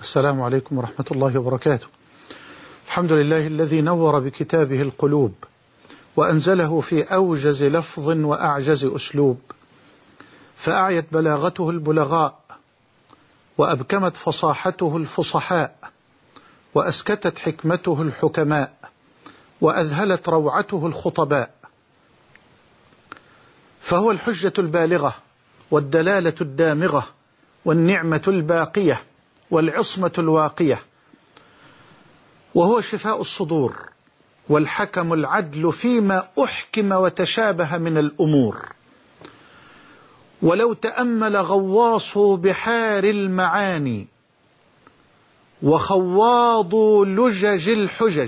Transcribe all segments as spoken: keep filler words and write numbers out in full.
السلام عليكم ورحمة الله وبركاته. الحمد لله الذي نور بكتابه القلوب وأنزله في أوجز لفظ وأعجز أسلوب، فأعيت بلاغته البلغاء وأبكمت فصاحته الفصحاء وأسكتت حكمته الحكماء وأذهلت روعته الخطباء، فهو الحجة البالغة والدلالة الدامغة والنعمة الباقية والعصمة الواقية، وهو شفاء الصدور والحكم العدل فيما أحكم وتشابه من الأمور. ولو تأمل غواص بحار المعاني وخواض لجج الحجج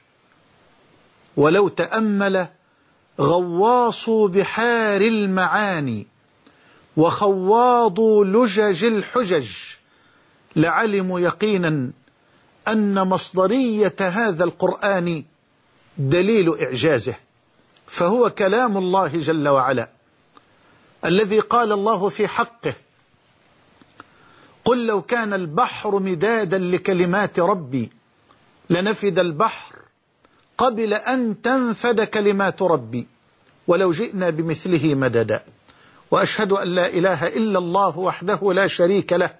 ولو تأمل غواص بحار المعاني وخواض لجج الحجج لعلموا يقينا أن مصدرية هذا القرآن دليل إعجازه، فهو كلام الله جل وعلا الذي قال الله في حقه: قل لو كان البحر مدادا لكلمات ربي لنفد البحر قبل أن تنفد كلمات ربي ولو جئنا بمثله مددا. وأشهد أن لا إله إلا الله وحده لا شريك له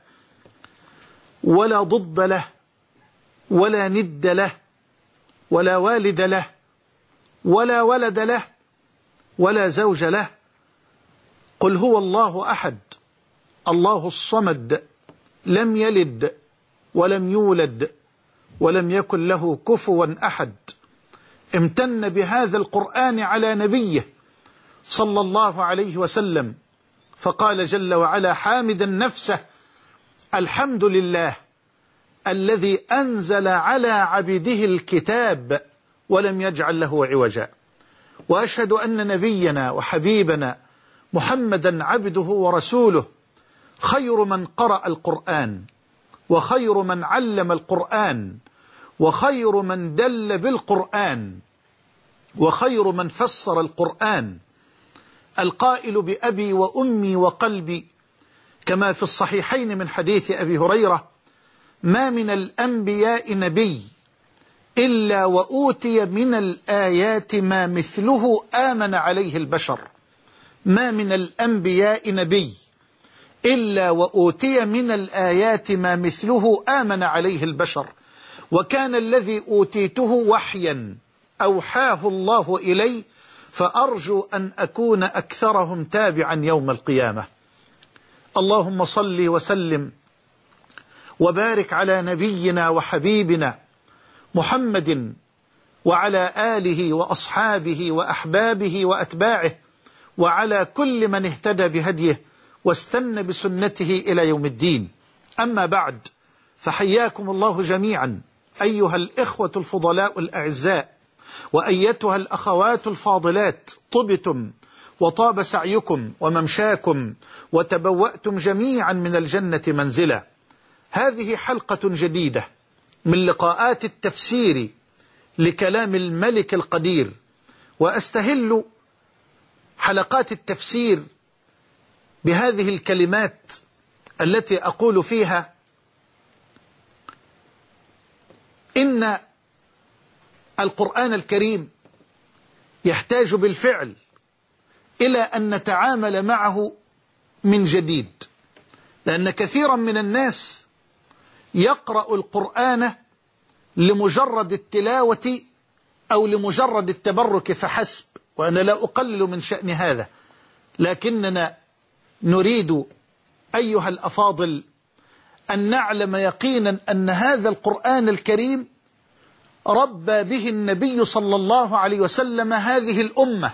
ولا ضد له ولا ند له ولا والد له ولا ولد له ولا زوج له. قل هو الله أحد الله الصمد لم يلد ولم يولد ولم يكن له كفوا أحد. امتن بهذا القرآن على نبيه صلى الله عليه وسلم، فقال جل وعلا حامدا نفسه: الحمد لله الذي أنزل على عبده الكتاب ولم يجعل له عوجا. وأشهد أن نبينا وحبيبنا محمدا عبده ورسوله خير من قرأ القرآن وخير من علم القرآن وخير من دل بالقرآن وخير من فسر القرآن، القائل بأبي وأمي وقلبي كما في الصحيحين من حديث أبي هريرة: ما من الأنبياء نبي إلا وأوتي من الآيات ما مثله آمن عليه البشر. ما من الأنبياء نبي إلا وأوتي من الآيات ما مثله آمن عليه البشر، وكان الذي أوتيته وحيا أوحاه الله إلي، فأرجو أن أكون أكثرهم تابعا يوم القيامة. اللهم صل وسلم وبارك على نبينا وحبيبنا محمد وعلى آله وأصحابه وأحبابه وأتباعه وعلى كل من اهتدى بهديه واستنى بسنته إلى يوم الدين. أما بعد، فحياكم الله جميعا أيها الإخوة الفضلاء الأعزاء وأيتها الأخوات الفاضلات، طبتم وطاب سعيكم وممشاكم وتبوأتم جميعا من الجنة منزلا. هذه حلقة جديدة من لقاءات التفسير لكلام الملك القدير، وأستهل حلقات التفسير بهذه الكلمات التي أقول فيها: إن القرآن الكريم يحتاج بالفعل إلى أن نتعامل معه من جديد، لأن كثيرا من الناس يقرأ القرآن لمجرد التلاوة أو لمجرد التبرك فحسب، وأنا لا أقلل من شأن هذا، لكننا نريد أيها الأفاضل أن نعلم يقينا أن هذا القرآن الكريم ربى به النبي صلى الله عليه وسلم هذه الأمة،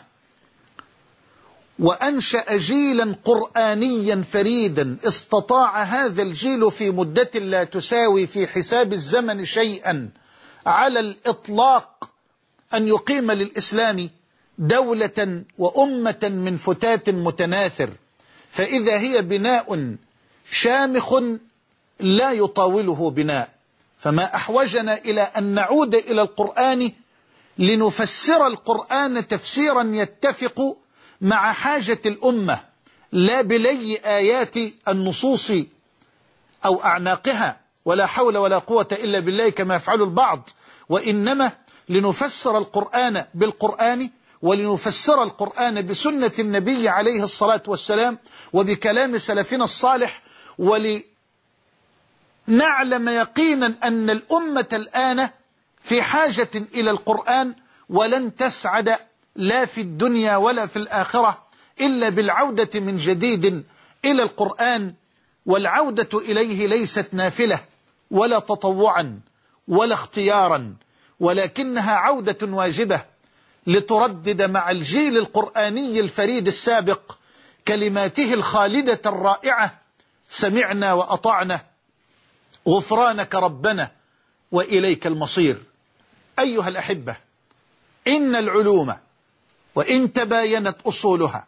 وأنشأ جيلا قرآنيا فريدا استطاع هذا الجيل في مدة لا تساوي في حساب الزمن شيئا على الإطلاق أن يقيم للإسلام دولة وأمة من فتات متناثر، فإذا هي بناء شامخ لا يطاوله بناء. فما أحوجنا إلى أن نعود إلى القرآن لنفسر القرآن تفسيرا يتفق مع حاجة الأمة، لا بلي آيات النصوص أو أعناقها، ولا حول ولا قوة إلا بالله كما يفعل البعض، وإنما لنفسر القرآن بالقرآن، ولنفسر القرآن بسنة النبي عليه الصلاة والسلام وبكلام سلفنا الصالح، ولنعلم يقينا أن الأمة الآن في حاجة إلى القرآن، ولن تسعد لا في الدنيا ولا في الآخرة إلا بالعودة من جديد إلى القرآن. والعودة إليه ليست نافلة ولا تطوعا ولا اختيارا، ولكنها عودة واجبة لتردد مع الجيل القرآني الفريد السابق كلماته الخالدة الرائعة: سمعنا وأطعنا غفرانك ربنا وإليك المصير. أيها الأحبة، إن العلوم وإن تباينت أصولها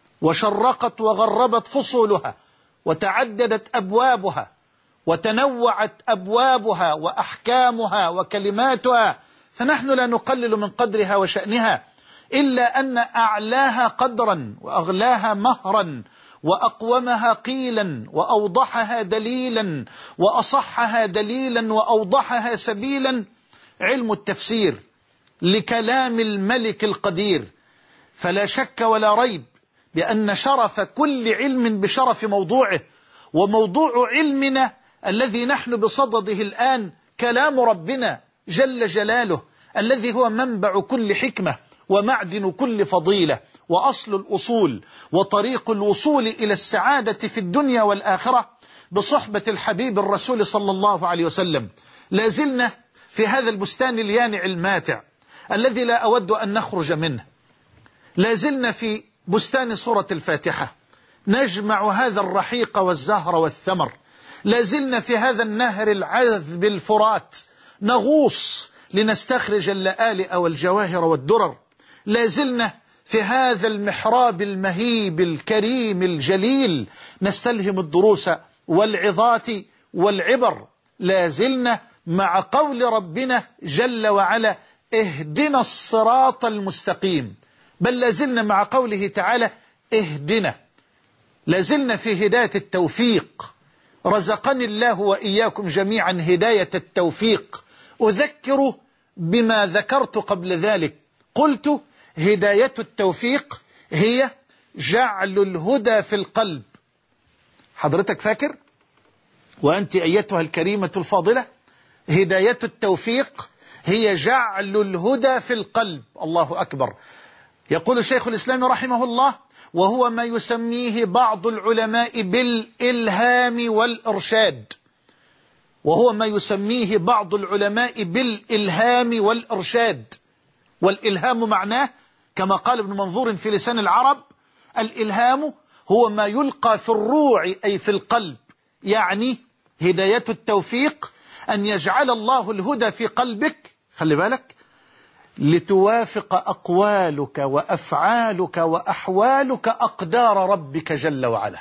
وشرقت وغربت فصولها وتعددت أبوابها وتنوعت أبوابها وأحكامها وكلماتها، فنحن لا نقلل من قدرها وشأنها، إلا أن أعلاها قدرا وأغلاها مهرا وأقومها قيلا وأوضحها دليلا وأصحها دليلا وأوضحها سبيلا علم التفسير لكلام الملك القدير. فلا شك ولا ريب بأن شرف كل علم بشرف موضوعه، وموضوع علمنا الذي نحن بصدده الآن كلام ربنا جل جلاله، الذي هو منبع كل حكمة ومعدن كل فضيلة وأصل الأصول وطريق الوصول إلى السعادة في الدنيا والآخرة بصحبة الحبيب الرسول صلى الله عليه وسلم. لازلنا في هذا البستان اليانع الماتع الذي لا أود أن نخرج منه، لازلنا في بستان سورة الفاتحة نجمع هذا الرحيق والزهر والثمر، لازلنا في هذا النهر العذب الفرات نغوص لنستخرج اللآلئ والجواهر والدرر، لازلنا في هذا المحراب المهيب الكريم الجليل نستلهم الدروس والعظات والعبر، لازلنا مع قول ربنا جل وعلا: اهدنا الصراط المستقيم، بل لازلنا مع قوله تعالى: اهدنا، لازلنا في هداية التوفيق. رزقني الله وإياكم جميعا هداية التوفيق. أذكر بما ذكرت قبل ذلك، قلت: هداية التوفيق هي جعل الهدى في القلب. حضرتك فاكر؟ وأنت أيتها الكريمة الفاضلة، هداية التوفيق هي جعل الهدى في القلب. الله أكبر. يقول شيخ الإسلام رحمه الله: وهو ما يسميه بعض العلماء بالإلهام والإرشاد. وهو ما يسميه بعض العلماء بالإلهام والإرشاد. والإلهام معناه كما قال ابن منظور في لسان العرب: الإلهام هو ما يلقى في الروع أي في القلب. يعني هداية التوفيق أن يجعل الله الهدى في قلبك، خلي بالك، لتوافق أقوالك وأفعالك وأحوالك أقدار ربك جل وعلا.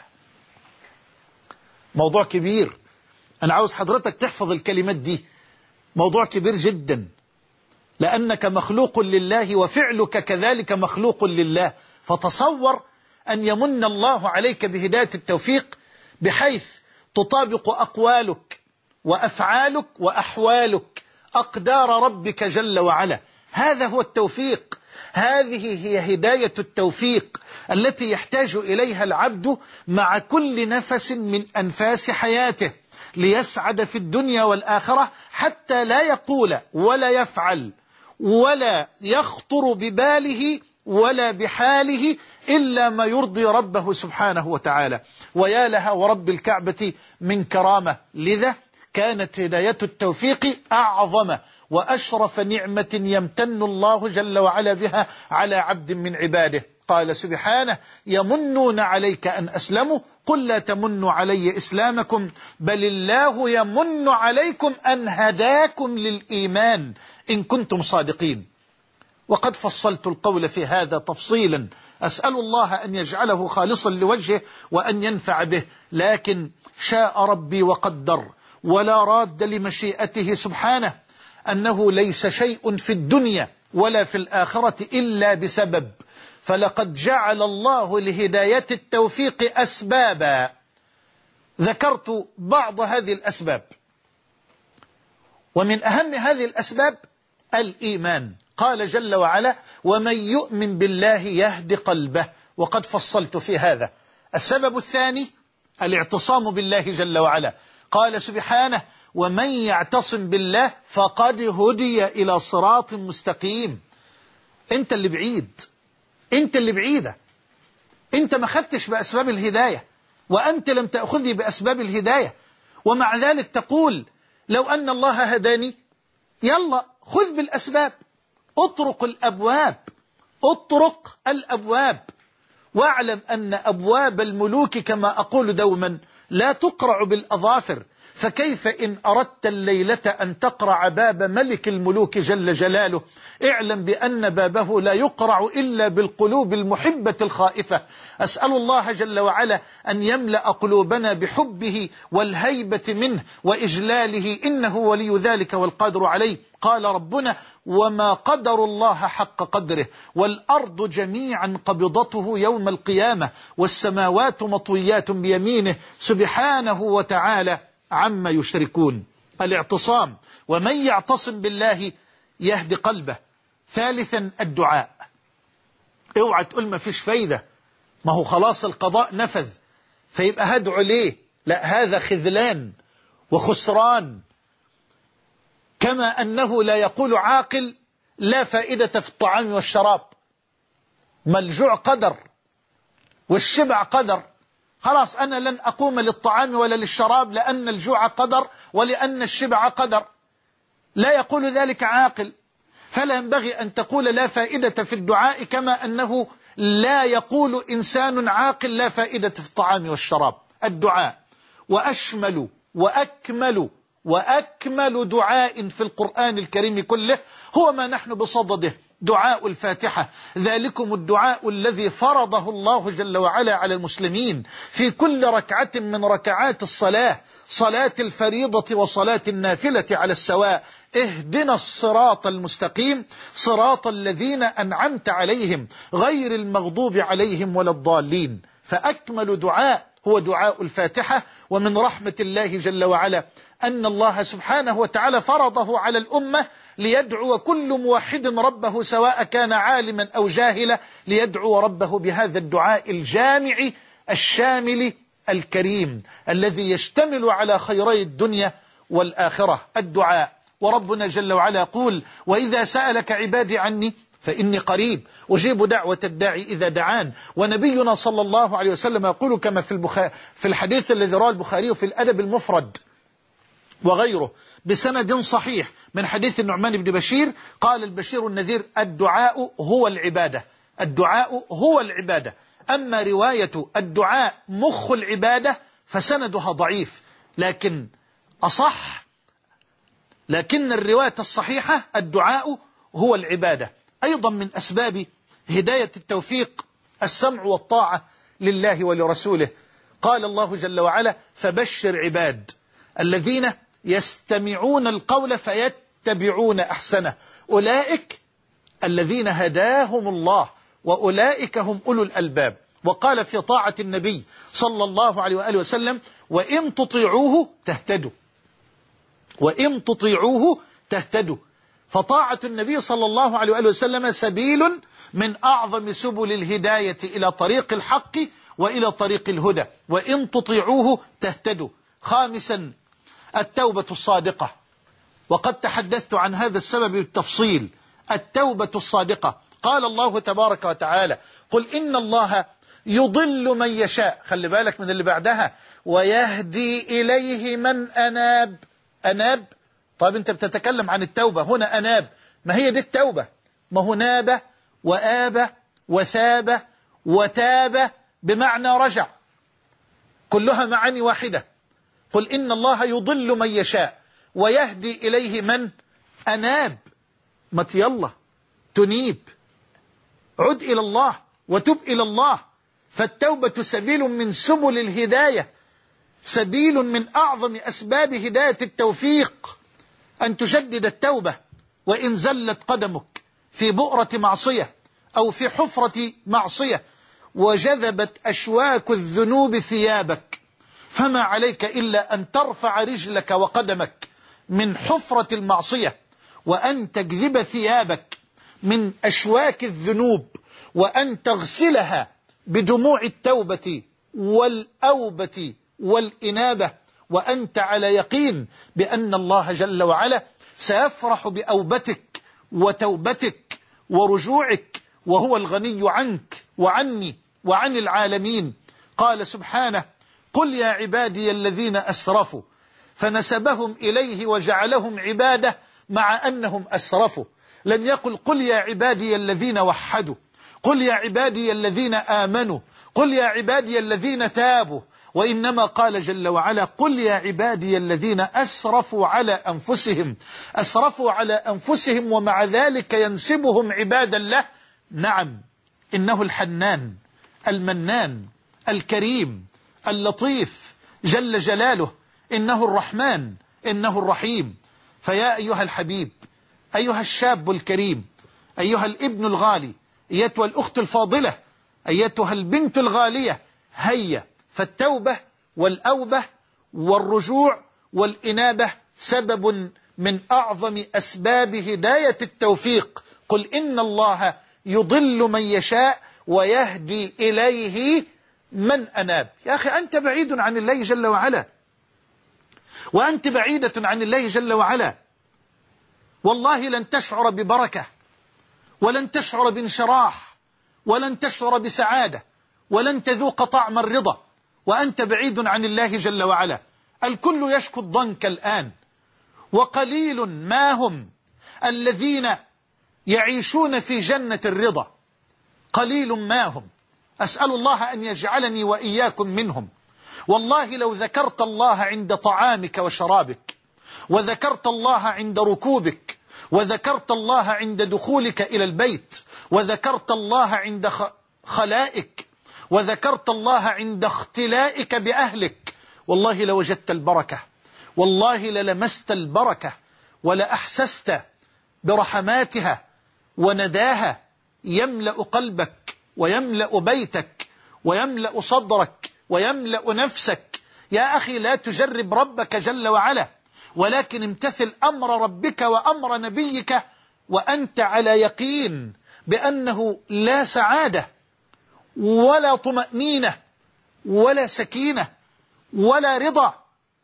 موضوع كبير، أنا عاوز حضرتك تحفظ الكلمات دي، موضوع كبير جدا، لأنك مخلوق لله وفعلك كذلك مخلوق لله. فتصور أن يمن الله عليك بهداية التوفيق بحيث تطابق أقوالك وأفعالك وأحوالك أقدار ربك جل وعلا. هذا هو التوفيق، هذه هي هداية التوفيق التي يحتاج إليها العبد مع كل نفس من أنفاس حياته ليسعد في الدنيا والآخرة، حتى لا يقول ولا يفعل ولا يخطر بباله ولا بحاله إلا ما يرضي ربه سبحانه وتعالى. ويا لها ورب الكعبة من كرامة. لذا كانت هداية التوفيق أعظم وأشرف نعمة يمتن الله جل وعلا بها على عبد من عباده. قال سبحانه: يمنون عليك أن أسلموا قل لا تمنوا علي إسلامكم بل الله يمن عليكم أن هداكم للإيمان إن كنتم صادقين. وقد فصلت القول في هذا تفصيلا، أسأل الله أن يجعله خالصا لوجهه وأن ينفع به، لكن شاء ربي وقدر، ولا راد لمشيئته سبحانه، أنه ليس شيء في الدنيا ولا في الآخرة إلا بسبب. فلقد جعل الله لهداية التوفيق أسبابا، ذكرت بعض هذه الأسباب ومن أهم هذه الأسباب الإيمان. قال جل وعلا ومن يؤمن بالله يهد قلبه، وقد فصلت في هذا. السبب الثاني الاعتصام بالله جل وعلا. قال سبحانه ومن يعتصم بالله فقد هدي إلى صراط مستقيم. انت اللي بعيد، انت اللي بعيدة، انت ما خدتش بأسباب الهداية، وأنت لم تأخذي بأسباب الهداية، ومع ذلك تقول لو أن الله هداني. يلا خذ بالأسباب، اطرق الأبواب، اطرق الأبواب، واعلم أن أبواب الملوك كما أقول دوما لا تقرع بالأظافر، فكيف إن أردت الليلة أن تقرع باب ملك الملوك جل جلاله؟ اعلم بأن بابه لا يقرع إلا بالقلوب المحبة الخائفة. أسأل الله جل وعلا أن يملأ قلوبنا بحبه والهيبة منه وإجلاله، إنه ولي ذلك والقادر عليه. قال ربنا وما قدر الله حق قدره والأرض جميعا قبضته يوم القيامة والسماوات مطويات بيمينه سبحانه وتعالى عما يشركون. الاعتصام، ومن يعتصم بالله يهدي قلبه. ثالثا الدعاء. اوعى تقول ما فيش فايدة، ما هو خلاص القضاء نفذ فيبقى هدعو ليه؟ لا، هذا خذلان وخسران. كما أنه لا يقول عاقل لا فائدة في الطعام والشراب، ما الجوع قدر والشبع قدر، خلاص أنا لن أقوم للطعام ولا للشراب لأن الجوع قدر ولأن الشبع قدر. لا يقول ذلك عاقل. فلا ينبغي أن تقول لا فائدة في الدعاء كما أنه لا يقول إنسان عاقل لا فائدة في الطعام والشراب. الدعاء، وأشمل وأكمل وأكمل دعاء في القرآن الكريم كله هو ما نحن بصدده، دعاء الفاتحة. ذلكم الدعاء الذي فرضه الله جل وعلا على المسلمين في كل ركعة من ركعات الصلاة، صلاة الفريضة وصلاة النافلة على السواء. اهدنا الصراط المستقيم صراط الذين أنعمت عليهم غير المغضوب عليهم ولا الضالين. فأكمل دعاء هو دعاء الفاتحة. ومن رحمة الله جل وعلا أن الله سبحانه وتعالى فرضه على الأمة ليدعو كل موحد ربه سواء كان عالما أو جاهلا، ليدعو ربه بهذا الدعاء الجامع الشامل الكريم الذي يشتمل على خيري الدنيا والآخرة. الدعاء. وربنا جل وعلا يقول وإذا سألك عبادي عني فإني قريب أجيب دعوة الداعي إذا دعان. ونبينا صلى الله عليه وسلم يقول كما في البخاري في الحديث الذي رواه البخاري في الأدب المفرد وغيره بسند صحيح من حديث النعمان بن بشير قال البشير النذير الدعاء هو العبادة، الدعاء هو العبادة. أما رواية الدعاء مخ العبادة فسندها ضعيف، لكن أصح، لكن الرواية الصحيحة الدعاء هو العبادة. أيضا من أسباب هداية التوفيق السمع والطاعة لله ولرسوله. قال الله جل وعلا فبشر عباد الذين يستمعون القول فيتبعون أحسنه أولئك الذين هداهم الله وأولئك هم أولو الألباب. وقال في طاعة النبي صلى الله عليه وآله وسلم وإن تطيعوه تهتدوا، وإن تطيعوه تهتدوا. فطاعة النبي صلى الله عليه وآله وسلم سبيل من أعظم سبل الهداية إلى طريق الحق وإلى طريق الهدى، وإن تطيعوه تهتدوا. خامسا التوبة الصادقة، وقد تحدثت عن هذا السبب بالتفصيل. التوبة الصادقة قال الله تبارك وتعالى قل إن الله يضل من يشاء، خلي بالك من اللي بعدها، ويهدي إليه من أناب. أناب، طيب أنت بتتكلم عن التوبة هنا أناب، ما هي دي التوبة؟ ما هو ناب وآب وثاب وتاب بمعنى رجع، كلها معاني واحدة. قل إن الله يضل من يشاء ويهدي إليه من أناب. مت يلا تنيب، عد إلى الله وتب إلى الله. فالتوبة سبيل من سبل الهداية، سبيل من أعظم أسباب هداية التوفيق، أن تجدد التوبة. وإن زلت قدمك في بؤرة معصية أو في حفرة معصية وجذبت أشواك الذنوب ثيابك، فما عليك إلا أن ترفع رجلك وقدمك من حفرة المعصية، وأن تجذب ثيابك من أشواك الذنوب، وأن تغسلها بدموع التوبة والأوبة والإنابة، وأنت على يقين بأن الله جل وعلا سيفرح بأوبتك وتوبتك ورجوعك، وهو الغني عنك وعني وعن العالمين. قال سبحانه: قل يا عبادي الذين أسرفوا، فنسبهم إليه وجعلهم عباده مع أنهم أسرفوا. لم يقل قل يا عبادي الذين وحدوا، قل يا عبادي الذين آمنوا، قل يا عبادي الذين تابوا، وإنما قال جل وعلا: قل يا عبادي الذين أسرفوا على أنفسهم. أسرفوا على أنفسهم ومع ذلك ينسبهم عبادا له. نعم، إنه الحنان المنان الكريم اللطيف جل جلاله، إنه الرحمن، إنه الرحيم. فيا أيها الحبيب، أيها الشاب الكريم، أيها الابن الغالي، أيتها الأخت الفاضلة، أيتها البنت الغالية، هيا، فالتوبة والأوبة والرجوع والإنابة سبب من أعظم أسباب هداية التوفيق. قل إن الله يضل من يشاء ويهدي إليه من أناب. يا أخي، أنت بعيد عن الله جل وعلا، وأنت بعيدة عن الله جل وعلا، والله لن تشعر ببركة، ولن تشعر بانشراح، ولن تشعر بسعادة، ولن تذوق طعم الرضا وأنت بعيد عن الله جل وعلا. الكل يشكو الضنك الآن، وقليل ما هم الذين يعيشون في جنة الرضا، قليل ما هم. أسأل الله أن يجعلني وإياكم منهم. والله لو ذكرت الله عند طعامك وشرابك، وذكرت الله عند ركوبك، وذكرت الله عند دخولك إلى البيت، وذكرت الله عند خلائك، وذكرت الله عند اختلائك بأهلك، والله لوجدت البركة، والله للمست البركة، ولأحسست برحماتها ونداها يملأ قلبك ويملأ بيتك ويملأ صدرك ويملأ نفسك. يا أخي، لا تجرب ربك جل وعلا، ولكن امتثل أمر ربك وأمر نبيك وأنت على يقين بأنه لا سعادة ولا طمأنينة ولا سكينة ولا رضا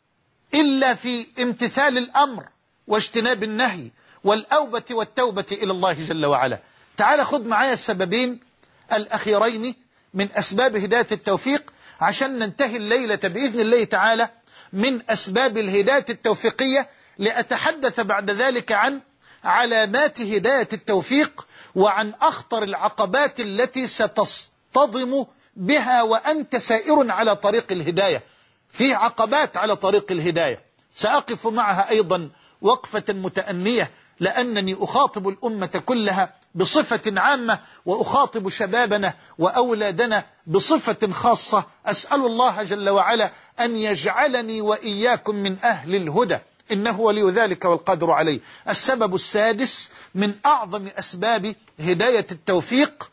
إلا في امتثال الأمر واجتناب النهي والأوبة والتوبة إلى الله جل وعلا. تعال خذ معايا السببين الأخيرين من أسباب هداية التوفيق عشان ننتهي الليلة بإذن الله تعالى من أسباب الهداية التوفيقية، لأتحدث بعد ذلك عن علامات هداية التوفيق وعن أخطر العقبات التي ستصطدم بها وأنت سائر على طريق الهداية. في عقبات على طريق الهداية سأقف معها أيضا وقفة متأنية، لأنني أخاطب الأمة كلها بصفة عامة، وأخاطب شبابنا وأولادنا بصفة خاصة. أسأل الله جل وعلا أن يجعلني وإياكم من أهل الهدى، إنه ولي ذلك والقادر عليه. السبب السادس من أعظم أسباب هداية التوفيق: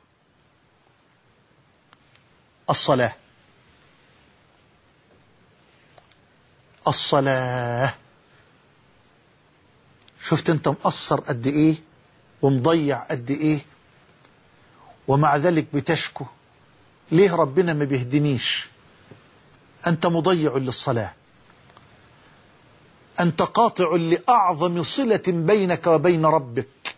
الصلاة. الصلاة. شفت انت مقصر قد ايه ومضيع قد ايه، ومع ذلك بتشكو ليه ربنا ما بيهدنيش؟ انت مضيع للصلاة، انت قاطع لأعظم صلة بينك وبين ربك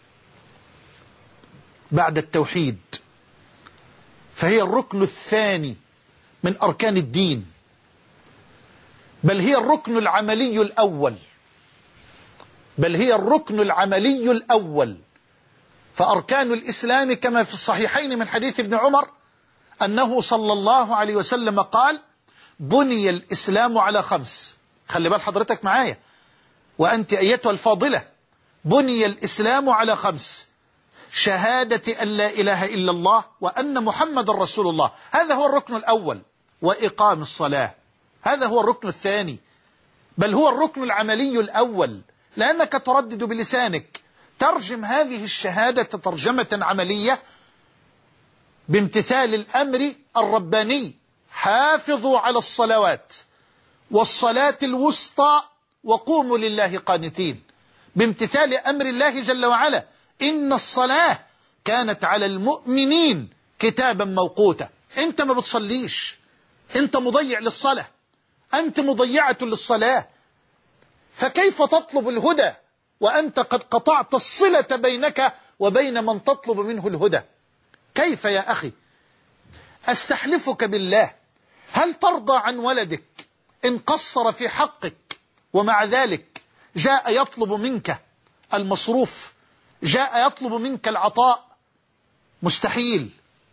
بعد التوحيد، فهي الركن الثاني من أركان الدين، بل هي الركن العملي الأول بل هي الركن العملي الأول. فأركان الإسلام كما في الصحيحين من حديث ابن عمر أنه صلى الله عليه وسلم قال: بني الإسلام على خمس. خلي بال حضرتك معايا وأنت أيتها الفاضلة، بني الإسلام على خمس: شهادة أن لا إله إلا الله وأن محمد رسول الله، هذا هو الركن الأول، وإقام الصلاة، هذا هو الركن الثاني، بل هو الركن العملي الأول، لأنك تردد بلسانك، ترجم هذه الشهادة ترجمة عملية بامتثال الأمر الرباني: حافظوا على الصلوات والصلاة الوسطى وقوموا لله قانتين، بامتثال أمر الله جل وعلا. إن الصلاة كانت على المؤمنين كتابا موقوتا. أنت ما بتصليش، أنت مضيع للصلاة، أنت مضيعة للصلاة، فكيف تطلب الهدى وأنت قد قطعت الصلة بينك وبين من تطلب منه الهدى؟ كيف يا أخي؟ أستحلفك بالله، هل ترضى عن ولدك إن قصر في حقك ومع ذلك جاء يطلب منك المصروف، جاء يطلب منك العطاء؟ مستحيل.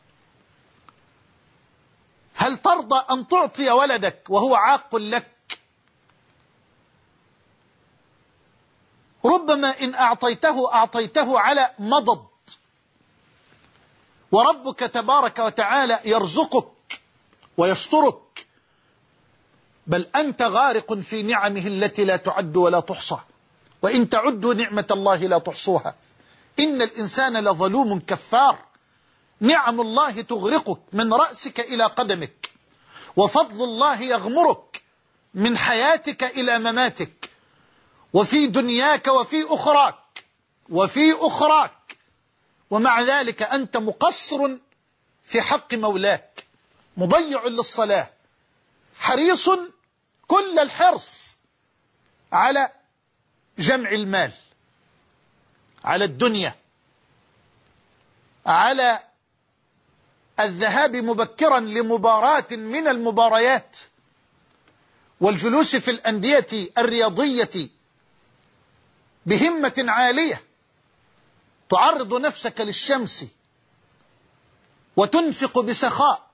هل ترضى أن تعطي ولدك وهو عاق لك؟ ربما إن أعطيته أعطيته على مضض، وربك تبارك وتعالى يرزقك ويسترك، بل أنت غارق في نعمه التي لا تعد ولا تحصى، وإن تعدوا نعمة الله لا تحصوها. إن الإنسان لظلوم كفار. نعم الله تغرقك من رأسك إلى قدمك، وفضل الله يغمرك من حياتك إلى مماتك، وفي دنياك وفي أخراك وفي أخراك، ومع ذلك أنت مقصر في حق مولاك، مضيع للصلاة، حريص كل الحرص على جمع المال، على الدنيا، على الذهاب مبكرا لمباراة من المباريات، والجلوس في الأندية الرياضية بهمة عالية، تعرض نفسك للشمس وتنفق بسخاء،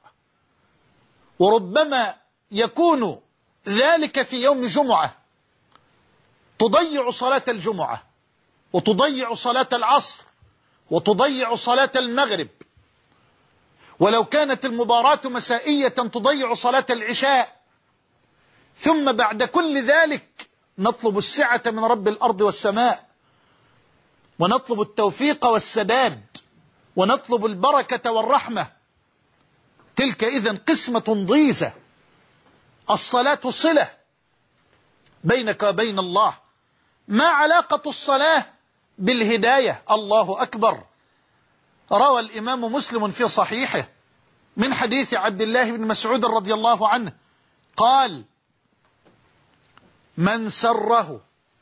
وربما يكون ذلك في يوم جمعة، تضيع صلاة الجمعة وتضيع صلاة العصر وتضيع صلاة المغرب، ولو كانت المباراة مسائية تضيع صلاة العشاء. ثم بعد كل ذلك نطلب السعة من رب الأرض والسماء، ونطلب التوفيق والسداد، ونطلب البركة والرحمة. تلك إذن قسمة ضيزة. الصلاة صلة بينك وبين الله. ما علاقة الصلاة بالهداية؟ الله أكبر. روى الإمام مسلم في صحيحه من حديث عبد الله بن مسعود رضي الله عنه قال: من سره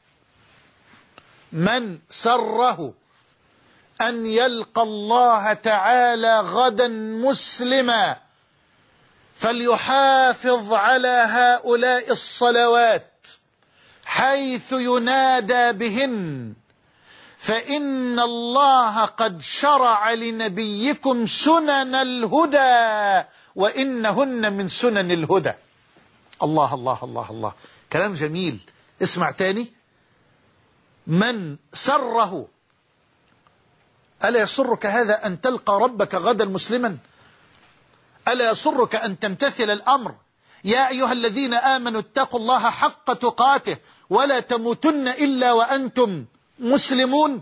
من سره أن يلقى الله تعالى غدا مسلما فليحافظ على هؤلاء الصلوات حيث ينادى بهن، فإن الله قد شرع لنبيكم سنن الهدى وإنهن من سنن الهدى. الله الله الله الله، كلام جميل. اسمع تاني: من سره، ألا يسرك هذا أن تلقى ربك غدا مسلما؟ ألا يسرك أن تمتثل الأمر؟ يا أيها الذين آمنوا اتقوا الله حق تقاته ولا تموتن إلا وأنتم مسلمون.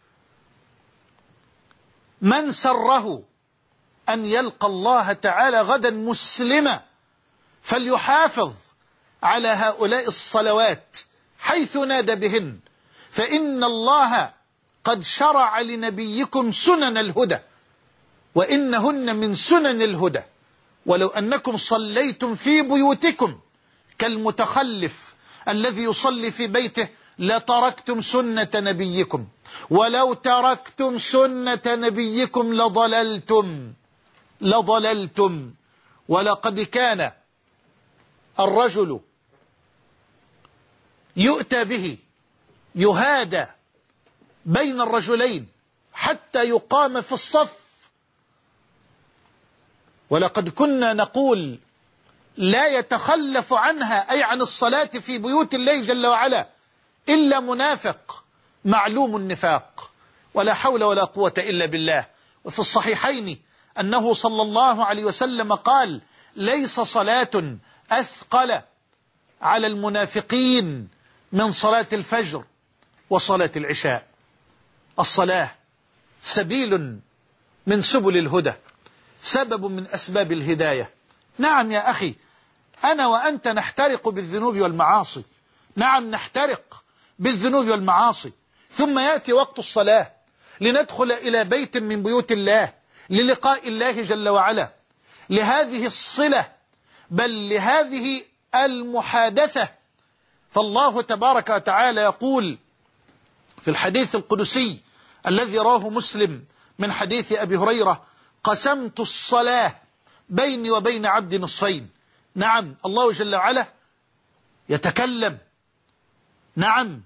من سره أن يلقى الله تعالى غدا مسلما فليحافظ على هؤلاء الصلوات حيث نادى بهن، فإن الله قد شرع لنبيكم سنن الهدى وإنهن من سنن الهدى. ولو أنكم صليتم في بيوتكم كالمتخلف الذي يصلي في بيته لتركتم سنة نبيكم، ولو تركتم سنة نبيكم لضللتم لضللتم. ولقد كان الرجل يؤتى به يهادى بين الرجلين حتى يقام في الصف، ولقد كنا نقول لا يتخلف عنها أي عن الصلاة في بيوت الله جل وعلا إلا منافق معلوم النفاق، ولا حول ولا قوة إلا بالله. وفي الصحيحين أنه صلى الله عليه وسلم قال: ليس صلاة أثقل على المنافقين من صلاة الفجر وصلاة العشاء. الصلاة سبيل من سبل الهدى، سبب من أسباب الهداية. نعم يا أخي، أنا وأنت نحترق بالذنوب والمعاصي، نعم نحترق بالذنوب والمعاصي، ثم يأتي وقت الصلاة لندخل إلى بيت من بيوت الله للقاء الله جل وعلا، لهذه الصلة بل لهذه المحادثة. فالله تبارك وتعالى يقول في الحديث القدسي الذي رواه مسلم من حديث أبي هريرة: قسمت الصلاة بيني وبين عبدي نصفين. نعم الله جل وعلا يتكلم، نعم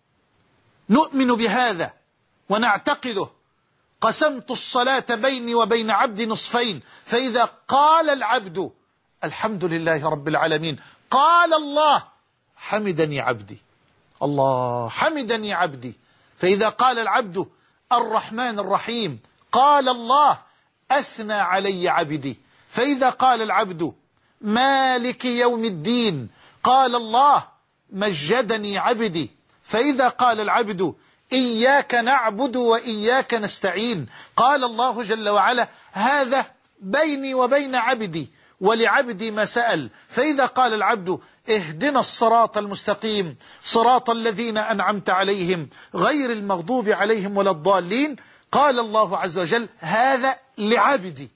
نؤمن بهذا ونعتقده. قسمت الصلاة بيني وبين عبدي نصفين، فإذا قال العبد الحمد لله رب العالمين قال الله حمدني عبدي، الله حمدني عبدي. فإذا قال العبد الرحمن الرحيم قال الله أثنى علي عبدي. فإذا قال العبد مالك يوم الدين قال الله مجدني عبدي. فإذا قال العبد إياك نعبد وإياك نستعين قال الله جل وعلا هذا بيني وبين عبدي ولعبدي ما سأل. فإذا قال العبد اهدنا الصراط المستقيم صراط الذين أنعمت عليهم غير المغضوب عليهم ولا الضالين قال الله عز وجل هذا لعبدي،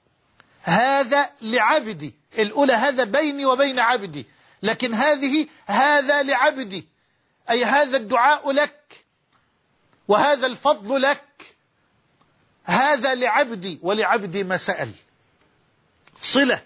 هذا لعبدي. الأولى هذا بيني وبين عبدي، لكن هذه هذا لعبدي، أي هذا الدعاء لك وهذا الفضل لك، هذا لعبدي ولعبدي ما سأل. صلة،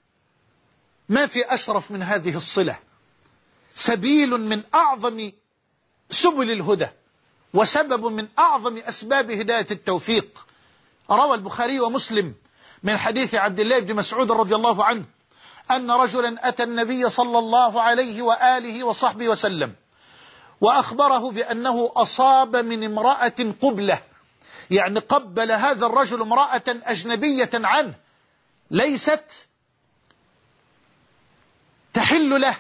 ما في أشرف من هذه الصلة، سبيل من أعظم سبل الهدى وسبب من أعظم أسباب هداية التوفيق. روى البخاري ومسلم من حديث عبد الله بن مسعود رضي الله عنه أن رجلا أتى النبي صلى الله عليه وآله وصحبه وسلم وأخبره بأنه أصاب من امرأة قبلة، يعني قبل هذا الرجل امرأة أجنبية عنه ليست تحل له.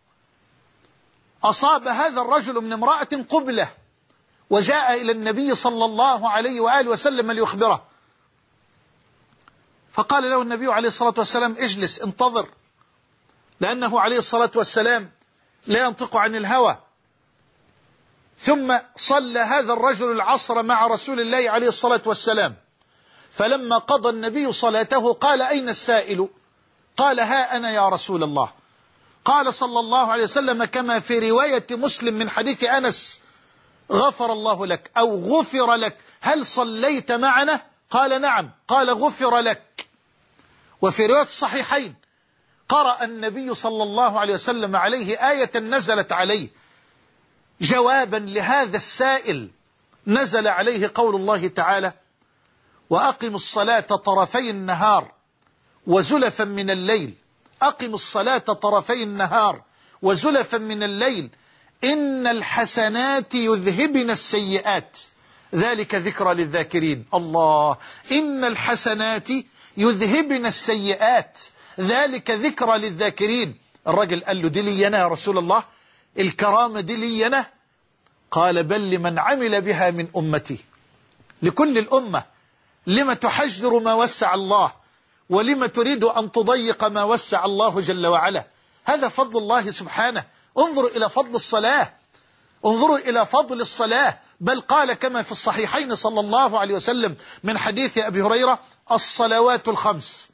أصاب هذا الرجل من امرأة قبلة وجاء إلى النبي صلى الله عليه وآله وسلم ليخبره، فقال له النبي عليه الصلاة والسلام اجلس انتظر، لأنه عليه الصلاة والسلام لا ينطق عن الهوى. ثم صلى هذا الرجل العصر مع رسول الله عليه الصلاة والسلام، فلما قضى النبي صلاته قال أين السائل؟ قال ها أنا يا رسول الله. قال صلى الله عليه وسلم كما في رواية مسلم من حديث أنس غفر الله لك أو غفر لك، هل صليت معنا؟ قال نعم. قال غفر لك. وفي رواية الصحيحين قرأ النبي صلى الله عليه وسلم عليه آية نزلت عليه جوابا لهذا السائل، نزل عليه قول الله تعالى وأقم الصلاة طرفي النهار وزلفا من الليل، أقم الصلاة طرفي النهار وزلفا من الليل إن الحسنات يذهبن السيئات ذلك ذكرى للذاكرين. الله، إن الحسنات يذهبن السيئات ذلك ذكرى للذاكرين. الرجل قال له دي لي أنا يا رسول الله، الكرامة دي لي أنا؟ قال بل لمن عمل بها من أمتي، لكل الأمة. لما تحجر ما وسع الله، ولما تريد أن تضيق ما وسع الله جل وعلا؟ هذا فضل الله سبحانه. انظروا إلى فضل الصلاة، انظروا إلى فضل الصلاة. بل قال كما في الصحيحين صلى الله عليه وسلم من حديث أبي هريرة الصلوات الخمس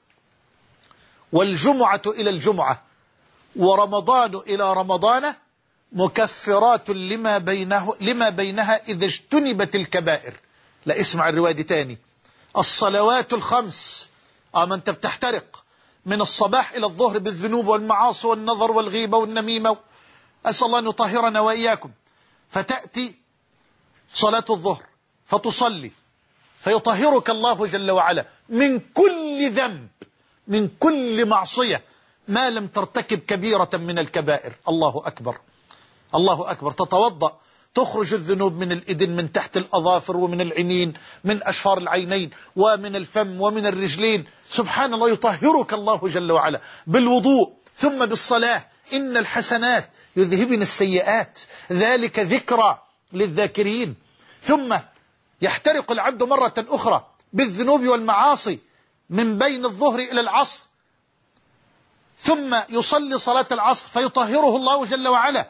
والجمعة إلى الجمعة ورمضان إلى رمضان مكفرات لما بينه لما بينها إذا اجتنبت الكبائر. لا اسمع الرواية دي تاني، الصلوات الخمس، أما أنت بتحترق من الصباح إلى الظهر بالذنوب والمعاصي والنظر والغيبة والنميمة، أسأل الله أن يطهرنا وإياكم. فتأتي صلاة الظهر فتصلي فيطهرك الله جل وعلا من كل ذنب، من كل معصية، ما لم ترتكب كبيرة من الكبائر. الله أكبر، الله أكبر. تتوضأ تخرج الذنوب من الإذن، من تحت الأظافر ومن العينين، من أشفار العينين ومن الفم ومن الرجلين. سبحان الله، يطهرك الله جل وعلا بالوضوء ثم بالصلاة. إن الحسنات يذهبن السيئات ذلك ذكرى للذاكرين. ثم يحترق العبد مرة أخرى بالذنوب والمعاصي من بين الظهر إلى العصر، ثم يصلي صلاة العصر فيطهره الله جل وعلا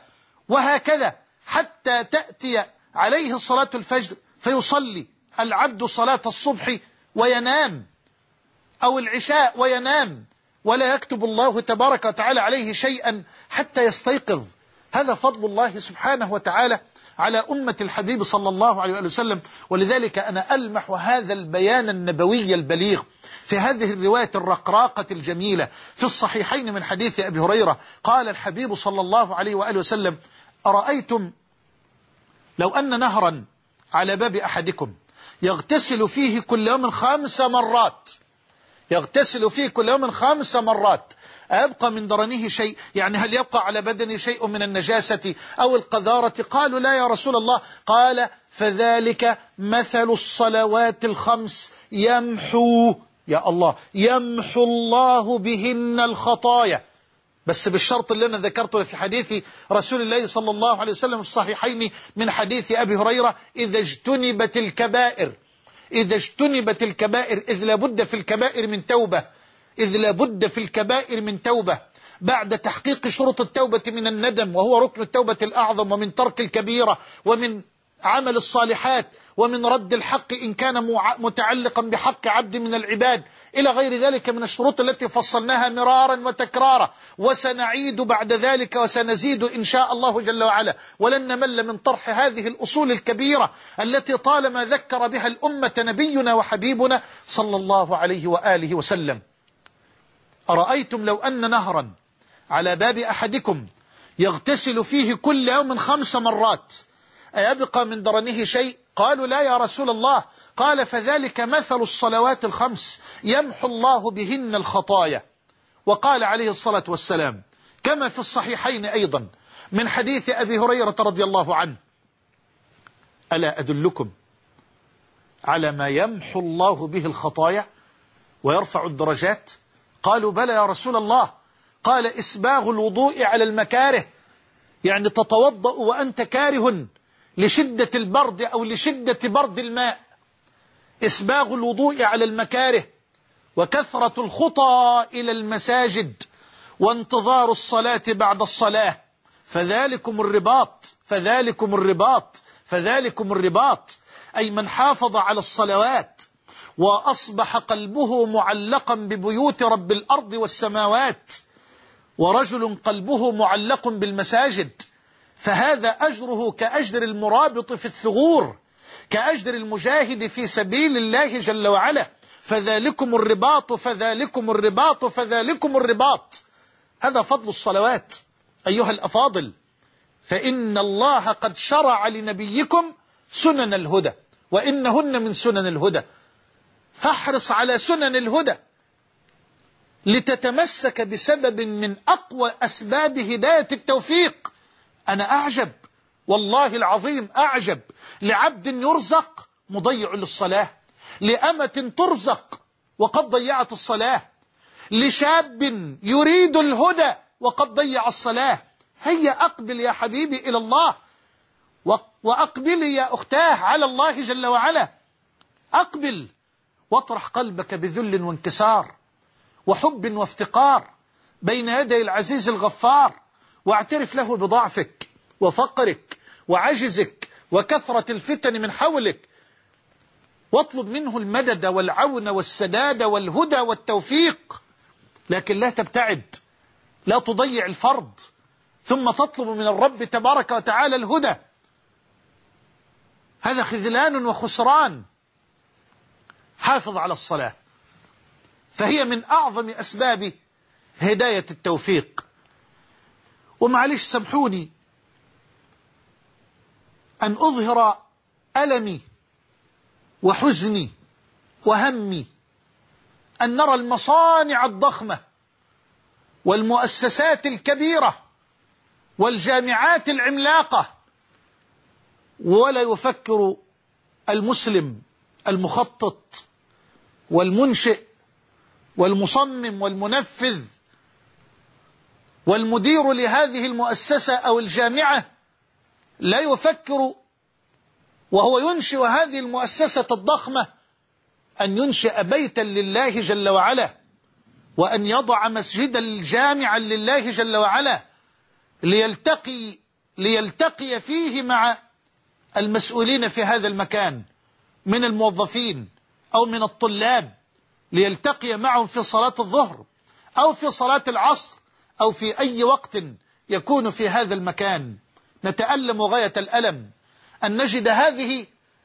وهكذا حتى تأتي عليه صلاة الفجر فيصلي العبد صلاة الصبح وينام، أو العشاء وينام، ولا يكتب الله تبارك وتعالى عليه شيئا حتى يستيقظ. هذا فضل الله سبحانه وتعالى على أمة الحبيب صلى الله عليه وسلم. ولذلك أنا ألمح هذا البيان النبوي البليغ في هذه الرواية الرقراقة الجميلة في الصحيحين من حديث أبي هريرة. قال الحبيب صلى الله عليه وآله وسلم: أرأيتم لو أن نهرا على باب أحدكم يغتسل فيه كل يوم خمس مرات، يغتسل فيه كل يوم خمس مرات، أيبقى من درنه شيء؟ يعني هل يبقى على بدنه شيء من النجاسة أو القذارة؟ قالوا: لا يا رسول الله. قال: فذلك مثل الصلوات الخمس يمحو، يا الله، يمحو الله بهن الخطايا، بس بالشرط اللي أنا ذكرته في حديث رسول الله صلى الله عليه وسلم في الصحيحين من حديث أبي هريرة: إذا اجتنبت الكبائر، إذا اجتنبت الكبائر، إذ لابد في الكبائر من توبة، إذ لابد في الكبائر من توبة بعد تحقيق شروط التوبة من الندم، وهو ركن التوبة الأعظم، ومن ترك الكبيرة، ومن عمل الصالحات، ومن رد الحق إن كان متعلقا بحق عبد من العباد، إلى غير ذلك من الشروط التي فصلناها مرارا وتكرارا، وسنعيد بعد ذلك وسنزيد إن شاء الله جل وعلا، ولن نمل من طرح هذه الأصول الكبيرة التي طالما ذكر بها الأمة نبينا وحبيبنا صلى الله عليه وآله وسلم. أرأيتم لو أن نهرا على باب أحدكم يغتسل فيه كل يوم خمس مرات، أيبقى من درنه شيء؟ قالوا: لا يا رسول الله. قال: فذلك مثل الصلوات الخمس يمحو الله بهن الخطايا. وقال عليه الصلاة والسلام كما في الصحيحين أيضا من حديث أبي هريرة رضي الله عنه: ألا أدلكم على ما يمحو الله به الخطايا ويرفع الدرجات؟ قالوا: بلى يا رسول الله. قال: إسباغ الوضوء على المكاره، يعني تتوضأ وأنت كاره لشدة البرد أو لشدة برد الماء، إسباغ الوضوء على المكاره، وكثرة الخطى إلى المساجد، وانتظار الصلاة بعد الصلاة، فذلكم الرباط، فذلكم الرباط، فذلكم الرباط. أي من حافظ على الصلوات وأصبح قلبه معلقا ببيوت رب الأرض والسماوات، ورجل قلبه معلق بالمساجد، فهذا أجره كأجر المرابط في الثغور، كأجر المجاهد في سبيل الله جل وعلا. فذلكم الرباط، فذلكم الرباط، فذلكم الرباط. هذا فضل الصلوات أيها الأفاضل. فإن الله قد شرع لنبيكم سنن الهدى، وإنهن من سنن الهدى، فاحرص على سنن الهدى لتتمسك بسبب من أقوى أسباب هداية التوفيق. أنا أعجب والله العظيم، أعجب لعبد يرزق مضيع للصلاة، لأمة ترزق وقد ضيعت الصلاة، لشاب يريد الهدى وقد ضيع الصلاة. هيا أقبل يا حبيبي إلى الله، وأقبلي يا أختاه على الله جل وعلا. أقبل واطرح قلبك بذل وانكسار وحب وافتقار بين يدي العزيز الغفار، واعترف له بضعفك وفقرك وعجزك وكثرة الفتن من حولك، واطلب منه المدد والعون والسداد والهدى والتوفيق. لكن لا تبتعد، لا تضيع الفرض ثم تطلب من الرب تبارك وتعالى الهدى، هذا خذلان وخسران. حافظ على الصلاة، فهي من أعظم أسباب هداية التوفيق. ومعلش سامحوني أن أظهر ألمي وحزني وهمي أن نرى المصانع الضخمة والمؤسسات الكبيرة والجامعات العملاقة، ولا يفكر المسلم المخطط والمنشئ والمصمم والمنفذ والمدير لهذه المؤسسة أو الجامعة، لا يفكر وهو ينشئ هذه المؤسسة الضخمة أن ينشئ بيتا لله جل وعلا، وأن يضع مسجدا جامعا لله جل وعلا، ليلتقي ليلتقي فيه مع المسؤولين في هذا المكان من الموظفين أو من الطلاب، ليلتقي معهم في صلاة الظهر أو في صلاة العصر أو في أي وقت يكون في هذا المكان. نتألم غاية الألم أن نجد هذه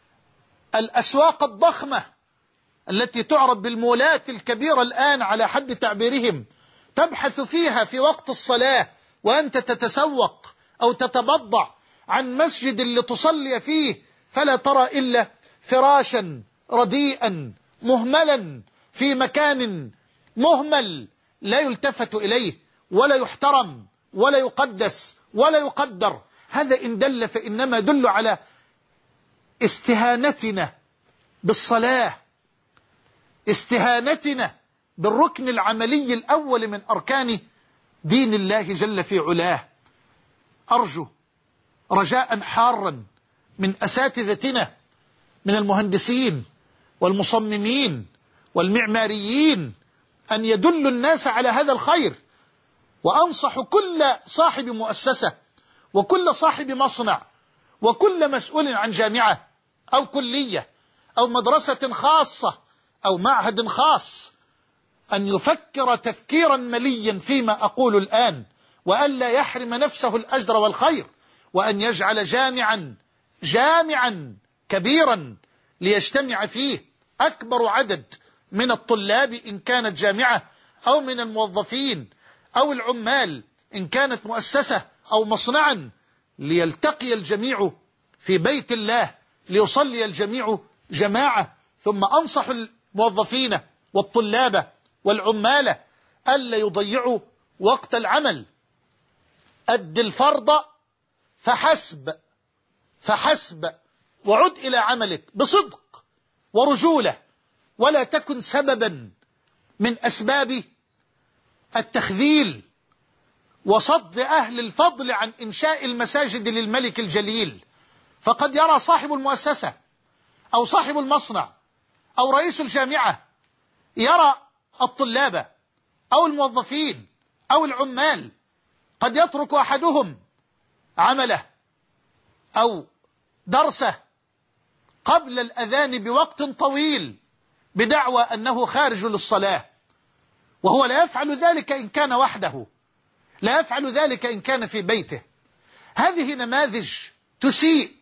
الأسواق الضخمة التي تعرف بالمولات الكبيرة الآن على حد تعبيرهم، تبحث فيها في وقت الصلاة وأنت تتسوق أو تتبضع عن مسجد لتصلي فيه، فلا ترى إلا فراشا رديئا مهملا في مكان مهمل لا يلتفت إليه ولا يحترم ولا يقدس ولا يقدر. هذا إن دل فإنما يدل على استهانتنا بالصلاة، استهانتنا بالركن العملي الأول من أركان دين الله جل في علاه. أرجو رجاء حارا من أساتذتنا من المهندسين والمصممين والمعماريين أن يدلوا الناس على هذا الخير، وأنصح كل صاحب مؤسسة وكل صاحب مصنع وكل مسؤول عن جامعة أو كلية أو مدرسة خاصة أو معهد خاص أن يفكر تفكيرا مليا فيما أقول الآن، وألا يحرم نفسه الأجر والخير، وأن يجعل جامعا جامعا كبيرا ليجتمع فيه أكبر عدد من الطلاب إن كانت جامعة، أو من الموظفين أو العمال إن كانت مؤسسة أو مصنعا، ليلتقي الجميع في بيت الله ليصلي الجميع جماعة. ثم أنصح الموظفين والطلاب والعمال ألا يضيعوا وقت العمل. أد الفرض فحسب فحسب وعد إلى عملك بصدق ورجولة، ولا تكن سببا من أسباب التخذيل وصد أهل الفضل عن إنشاء المساجد للملك الجليل. فقد يرى صاحب المؤسسة أو صاحب المصنع أو رئيس الجامعة يرى الطلاب أو الموظفين أو العمال، قد يترك أحدهم عمله أو درسه قبل الأذان بوقت طويل بدعوى أنه خارج للصلاة، وهو لا يفعل ذلك إن كان وحده، لا يفعل ذلك إن كان في بيته. هذه نماذج تسيء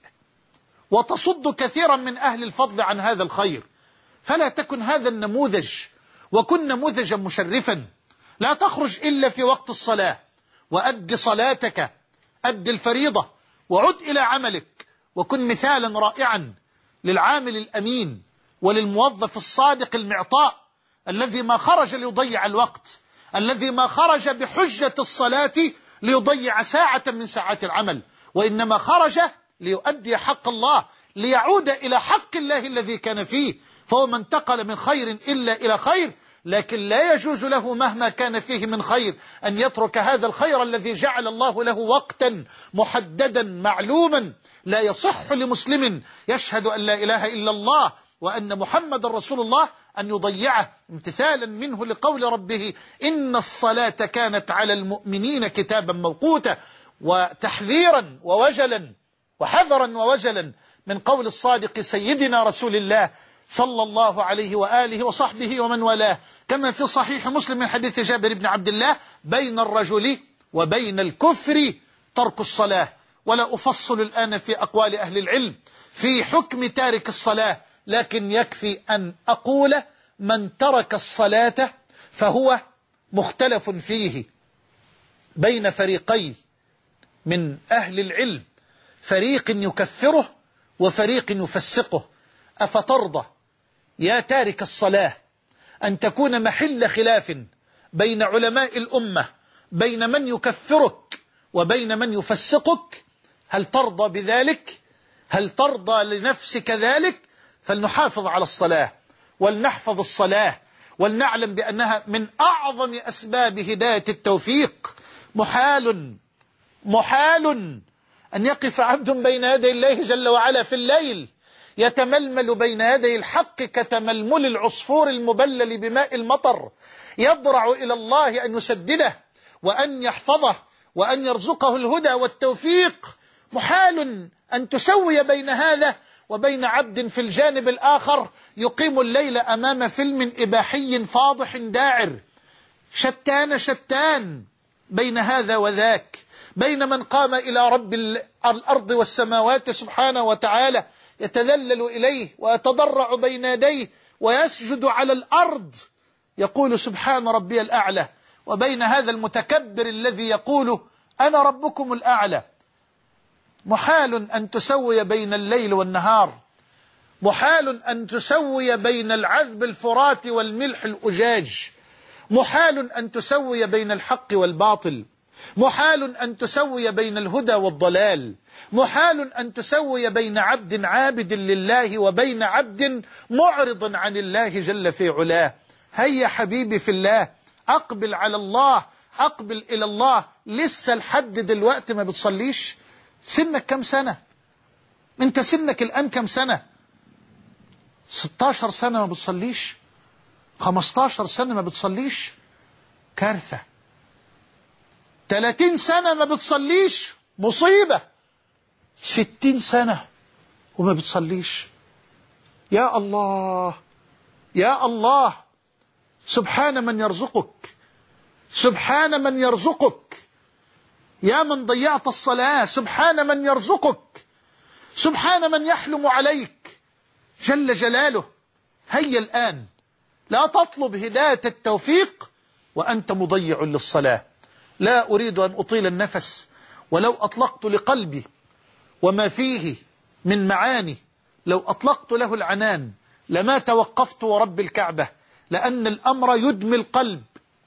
وتصد كثيرا من أهل الفضل عن هذا الخير، فلا تكن هذا النموذج، وكن نموذجا مشرفا. لا تخرج إلا في وقت الصلاة، وأد صلاتك، أد الفريضة وعد إلى عملك، وكن مثالا رائعا للعامل الأمين وللموظف الصادق المعطاء الذي ما خرج ليضيع الوقت، الذي ما خرج بحجة الصلاة ليضيع ساعة من ساعات العمل، وإنما خرج ليؤدي حق الله، ليعود إلى حق الله الذي كان فيه. فهو ما انتقل من خير إلا إلى خير، لكن لا يجوز له مهما كان فيه من خير أن يترك هذا الخير الذي جعل الله له وقتا محددا معلوما. لا يصح لمسلم يشهد أن لا إله إلا الله وأن محمد رسول الله أن يضيعه، امتثالا منه لقول ربه إن الصلاة كانت على المؤمنين كتابا موقوتا، وتحذيرا ووجلا وحذرا ووجلا من قول الصادق سيدنا رسول الله صلى الله عليه وآله وصحبه ومن والاه، كما في صحيح مسلم من حديث جابر بن عبد الله: بين الرجل وبين الكفر ترك الصلاة. ولا أفصل الآن في أقوال أهل العلم في حكم تارك الصلاة، لكن يكفي أن أقول من ترك الصلاة فهو مختلف فيه بين فريقين من أهل العلم، فريق يكفره وفريق يفسقه. أفترضى يا تارك الصلاة أن تكون محل خلاف بين علماء الأمة بين من يكفرك وبين من يفسقك؟ هل ترضى بذلك؟ هل ترضى لنفسك ذلك؟ فلنحافظ على الصلاة ولنحفظ الصلاة ولنعلم بأنها من أعظم أسباب هداية التوفيق. محال محال أن يقف عبد بين يدي الله جل وعلا في الليل يتململ بين يدي الحق كتململ العصفور المبلل بماء المطر، يضرع إلى الله أن يسدده وأن يحفظه وأن يرزقه الهدى والتوفيق، محال أن تسوي بين هذا وبين عبد في الجانب الآخر يقيم الليل أمام فيلم إباحي فاضح داعر. شتان شتان بين هذا وذاك، بين من قام إلى رب الأرض والسماوات سبحانه وتعالى يتذلل إليه ويتضرع بين يديه ويسجد على الأرض يقول سبحان ربي الأعلى، وبين هذا المتكبر الذي يقول أنا ربكم الأعلى. محال أن تسوي بين الليل والنهار، محال أن تسوي بين العذب الفرات والملح الأجاج، محال أن تسوي بين الحق والباطل، محال أن تسوي بين الهدى والضلال، محال أن تسوي بين عبد عابد لله وبين عبد معرض عن الله جل في علاه. هيا حبيبي في الله، أقبل على الله، أقبل إلى الله. لسه لحد دلوقتي ما بتصليش؟ سنك كم سنة؟ انت سنك الآن كم سنة؟ ستاشر سنة ما بتصليش؟ خمستاشر سنة ما بتصليش؟ كارثة. تلاتين سنة ما بتصليش؟ مصيبة. ستين سنة وما بتصليش؟ يا الله يا الله، سبحان من يرزقك، سبحان من يرزقك، يا من ضيعت الصلاة، سبحان من يرزقك، سبحان من يحلم عليك جل جلاله. هيا الآن، لا تطلب هداية التوفيق وأنت مضيع للصلاة. لا أريد أن أطيل النفس، ولو أطلقت لقلبي وما فيه من معاني، لو أطلقت له العنان لما توقفت ورب الكعبة، لأن الأمر يدمي القلب.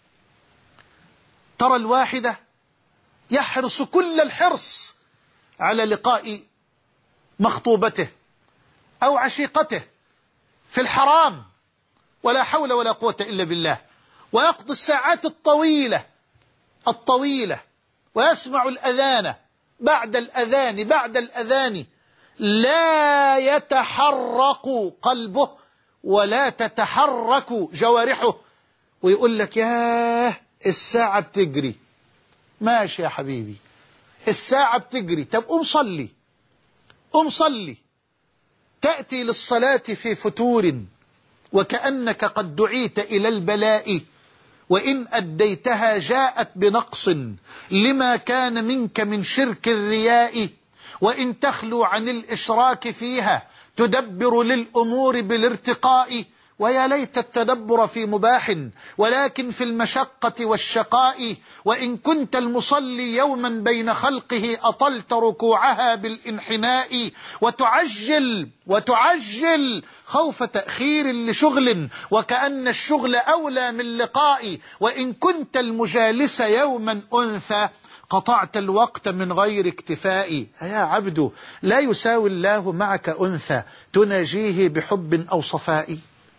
ترى الواحدة يحرص كل الحرص على لقاء مخطوبته أو عشيقته في الحرام، ولا حول ولا قوة إلا بالله، ويقضي الساعات الطويلة الطويلة ويسمع الأذان بعد الأذان بعد الأذان، لا يتحرك قلبه ولا تتحرك جوارحه، ويقول لك ياه الساعة بتجري. ماشي يا حبيبي، الساعة بتجري، طب قم صلي، قم صلي. تأتي للصلاة في فتور وكأنك قد دعيت إلى البلاء، وإن أديتها جاءت بنقص لما كان منك من شرك الرياء، وإن تخلو عن الإشراك فيها تدبر للأمور بالارتقاء. ويا ليت التدبر في مباح ولكن في المشقة والشقاء، وإن كنت المصلي يوما بين خلقه أطلت ركوعها بالانحناء، وتعجل وتعجل خوف تأخير لشغل وكأن الشغل أولى من لقاء، وإن كنت المجالس يوما أنثى قطعت الوقت من غير اكتفاء. يا عبد لا يساوي الله معك أنثى تناجيه بحب أو صفاء.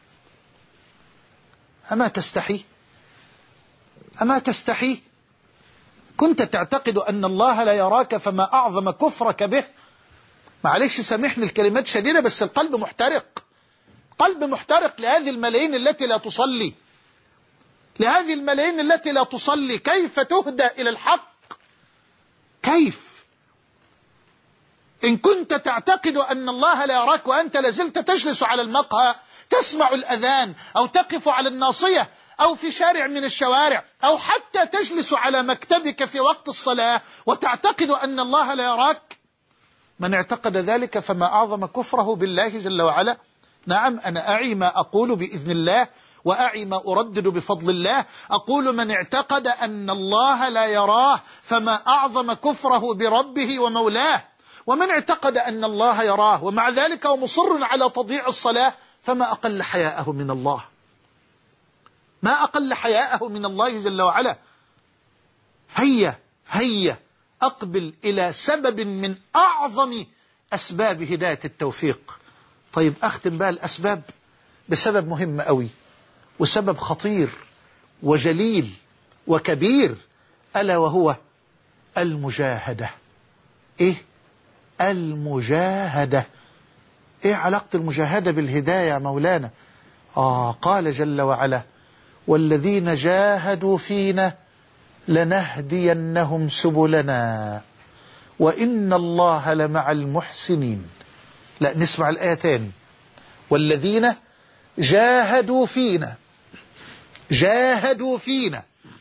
أما تستحي؟ أما تستحي؟ كنت تعتقد أن الله لا يراك فما أعظم كفرك به. معلش سامحني الكلمات شديدة، بس القلب محترق، قلب محترق لهذه الملايين التي لا تصلي، لهذه الملايين التي لا تصلي. كيف تهدى إلى الحق؟ كيف؟ إن كنت تعتقد أن الله لا يراك وأنت لازلت تجلس على المقهى تسمع الأذان، أو تقف على الناصية، أو في شارع من الشوارع، أو حتى تجلس على مكتبك في وقت الصلاة وتعتقد أن الله لا يراك، من اعتقد ذلك فما أعظم كفره بالله جل وعلا. نعم، أنا أعي ما أقول بإذن الله وأعي ما أردد بفضل الله. أقول من اعتقد أن الله لا يراه فما أعظم كفره بربه ومولاه، ومن اعتقد أن الله يراه ومع ذلك ومصر على تضييع الصلاة فما أقل حياءه من الله، ما أقل حياءه من الله جل وعلا. هيا هيا أقبل إلى سبب من أعظم أسباب هداية التوفيق. طيب أختم بقى الأسباب بسبب مهم قوي، وسبب خطير وجليل وكبير، ألا وهو المجاهدة. إيه المجاهدة؟ إيه علاقة المجاهدة بالهداية يا مولانا؟ آه قال جل وعلا والذين جاهدوا فينا لنهدينهم سبلنا وإن الله لمع المحسنين. لا، نسمع الآية تاني. والذين جاهدوا فينا جاهدوا فينا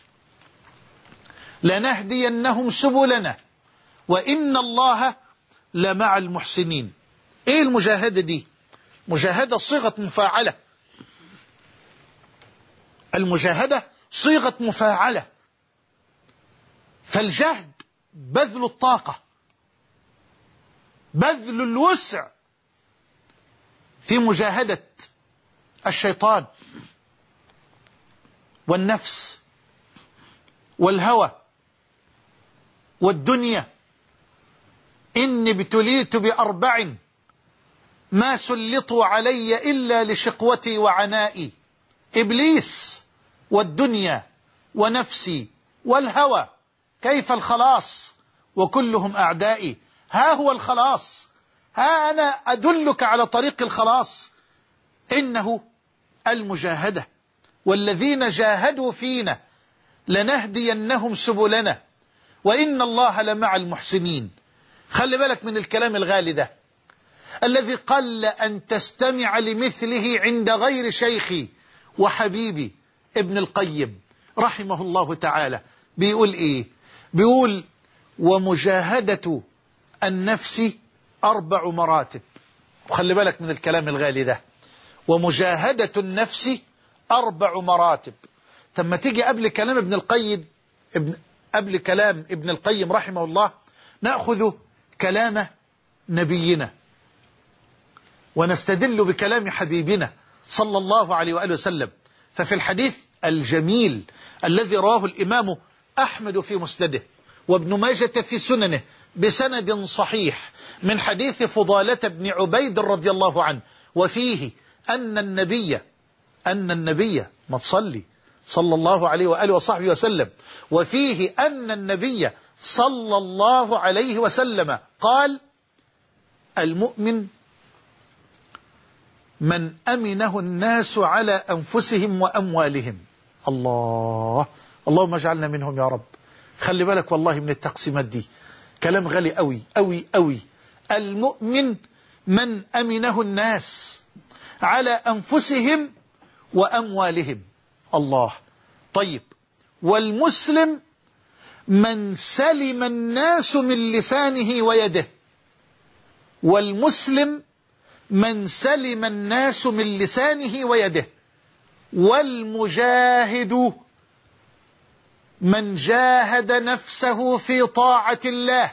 لنهدينهم سبلنا وإن الله لمع المحسنين. ايه المجاهدة دي؟ مجاهدة صيغة مفاعلة. المجاهدة صيغة مفاعلة. فالجهد بذل الطاقة، بذل الوسع في مجاهدة الشيطان والنفس والهوى والدنيا. إني ابتليت بأربع ما سلطوا علي إلا لشقوتي وعنائي: إبليس والدنيا ونفسي والهوى. كيف الخلاص وكلهم أعدائي؟ ها هو الخلاص، ها أنا أدلك على طريق الخلاص، إنه المجاهدة. والذين جاهدوا فينا لنهدينهم سبلنا وإن الله لمع المحسنين. خلي بالك من الكلام الغالي ده، الذي قل أن تستمع لمثله عند غير شيخي وحبيبي ابن القيم رحمه الله تعالى. بيقول إيه؟ بيقول: ومجاهدة النفس أربع مراتب. وخلي بالك من الكلام الغالي ده، ومجاهدة النفس أربع مراتب. ثم تيجي قبل كلام ابن القيم ابن قبل كلام ابن القيم رحمه الله نأخذ كلام نبينا ونستدل بكلام حبيبنا صلى الله عليه وآله وسلم. ففي الحديث الجميل الذي رواه الإمام أحمد في مسنده وابن ماجة في سننه بسند صحيح من حديث فضالة بن عبيد رضي الله عنه، وفيه أن النبي أن النبي ما تصلي صلى الله عليه وآله وصحبه وسلم وفيه أن النبي صلى الله عليه وسلم قال: المؤمن من أمنه الناس على أنفسهم وأموالهم. الله، اللهم اجعلنا منهم يا رب. خلي بالك والله من التقسيمات دي، كلام غالي أوي أوي أوي. المؤمن من أمنه الناس على أنفسهم وأموالهم. الله. طيب، والمسلم من سلم الناس من لسانه ويده. والمسلم من سلم الناس من لسانه ويده. والمجاهد من جاهد نفسه في طاعة الله.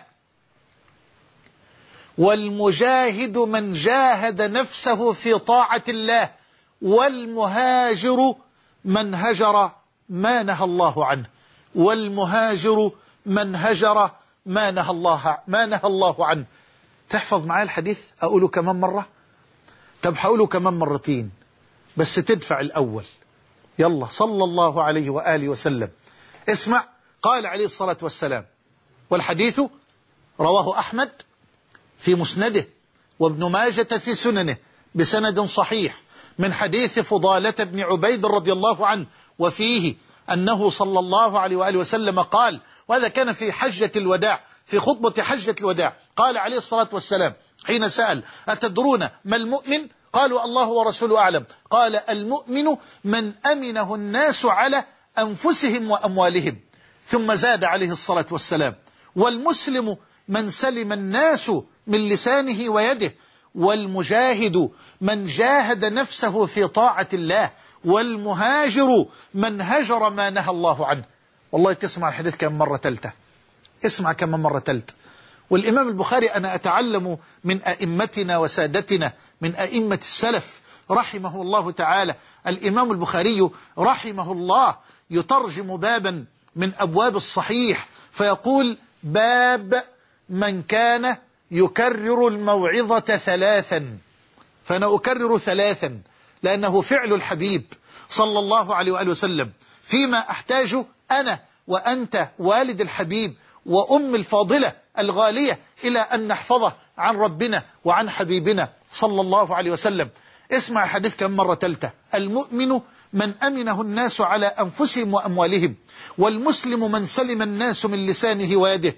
والمجاهد من جاهد نفسه في طاعة الله. والمهاجر من هجر ما نهى الله عنه. والمهاجر من هجر ما نهى الله ما نهى الله عنه. تحفظ معايا الحديث؟ أقوله كمان مرة؟ طب هقوله كمان مرتين بس تدفع الأول. يلا، صلى الله عليه وآله وسلم. اسمع. قال عليه الصلاة والسلام، والحديث رواه أحمد في مسنده وابن ماجة في سننه بسند صحيح من حديث فضالة بن عبيد رضي الله عنه، وفيه أنه صلى الله عليه وآله وسلم قال، وهذا كان في حجة الوداع، في خطبة حجة الوداع، قال عليه الصلاة والسلام حين سأل: أتدرون ما المؤمن؟ قالوا: الله ورسوله أعلم. قال: المؤمن من أمنه الناس على أنفسهم وأموالهم. ثم زاد عليه الصلاة والسلام: والمسلم من سلم الناس من لسانه ويده. والمجاهد من جاهد نفسه في طاعة الله. والمهاجر من هجر ما نهى الله عنه. والله تسمع الحديث كم مرة تلته، اسمع كم مرة تلت. والإمام البخاري أنا أتعلم من أئمتنا وسادتنا من أئمة السلف رحمه الله تعالى. الإمام البخاري رحمه الله يترجم بابا من أبواب الصحيح فيقول: باب من كان يكرر الموعظة ثلاثا. فأنا أكرر ثلاثا لأنه فعل الحبيب صلى الله عليه وآله وسلم فيما أحتاج أنا وأنت والد الحبيب وأم الفاضلة الغالية إلى أن نحفظه عن ربنا وعن حبيبنا صلى الله عليه وسلم. اسمع حديث كم مرة تلته: المؤمن من أمنه الناس على أنفسهم وأموالهم. والمسلم من سلم الناس من لسانه ويده.